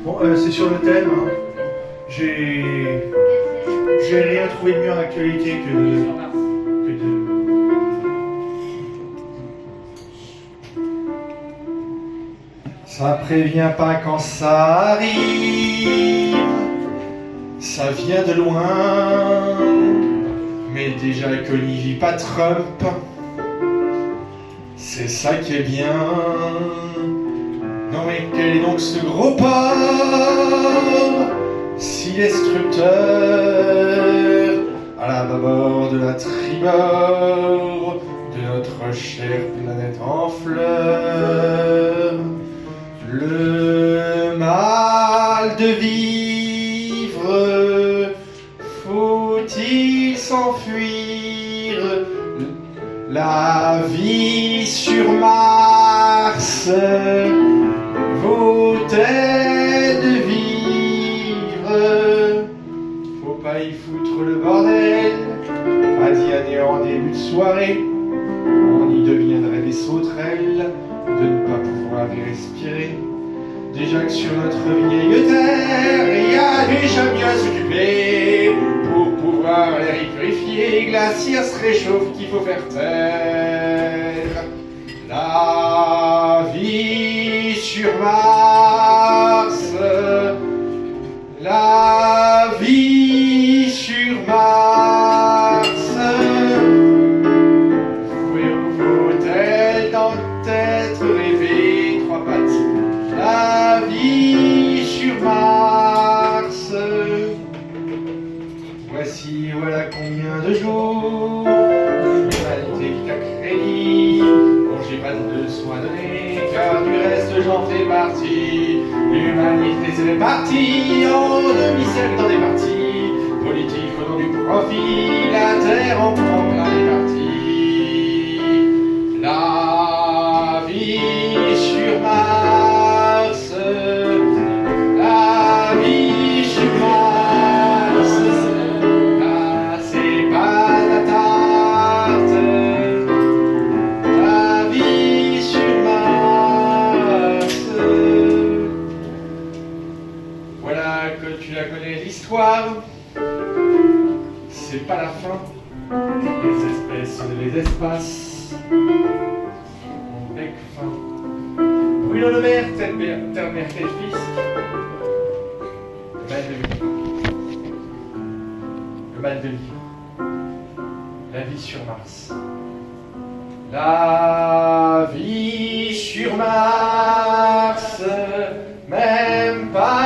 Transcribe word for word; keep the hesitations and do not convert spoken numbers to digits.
Bon, euh, c'est sur le thème. Hein. J'ai... J'ai rien trouvé de mieux en actualité que de... que de... Ça prévient pas quand ça arrive, ça vient de loin, mais déjà que n'y vit pas Trump, c'est ça qui est bien. Non mais quel est donc ce gros porc, si destructeur, à la bâbord de la tribord, de notre chère planète en fleurs. Le mal de vivre, faut-il s'enfuir? La vie sur Mars vaut-elle de vivre? Faut pas y foutre le bordel, a dit Annéan en début de soirée. On y deviendrait des sauterelles de ne pas pouvoir y respirer. Déjà que sur notre vieille terre, il y a déjà mieux à s'occuper. Pour pouvoir l'air y purifier, glacier se réchauffe qu'il faut faire taire. La vie sur Mars, la vie sur Mars. Faut-elle donc être rêvé trois pattes? La vie sur Mars. Voici voilà combien de jours l'humanité qui t'a créé. Bon, j'ai pas de soin donné, car du reste j'en fais partie. L'humanité c'est répartie en demi-cercle dans des parties politiques au nom du profit. La terre en prend plein les parties. La vie sur Mars, la vie sur Mars, ah, c'est pas la tarte. La vie sur Mars. Voilà que tu la connais l'histoire. C'est pas la fin. Les espèces de les espaces. Bec fin. Bruno Le Maire, terre-mère, fils. Le mal de vivre. Le mal de vivre. La vie sur Mars. La vie sur Mars, même pas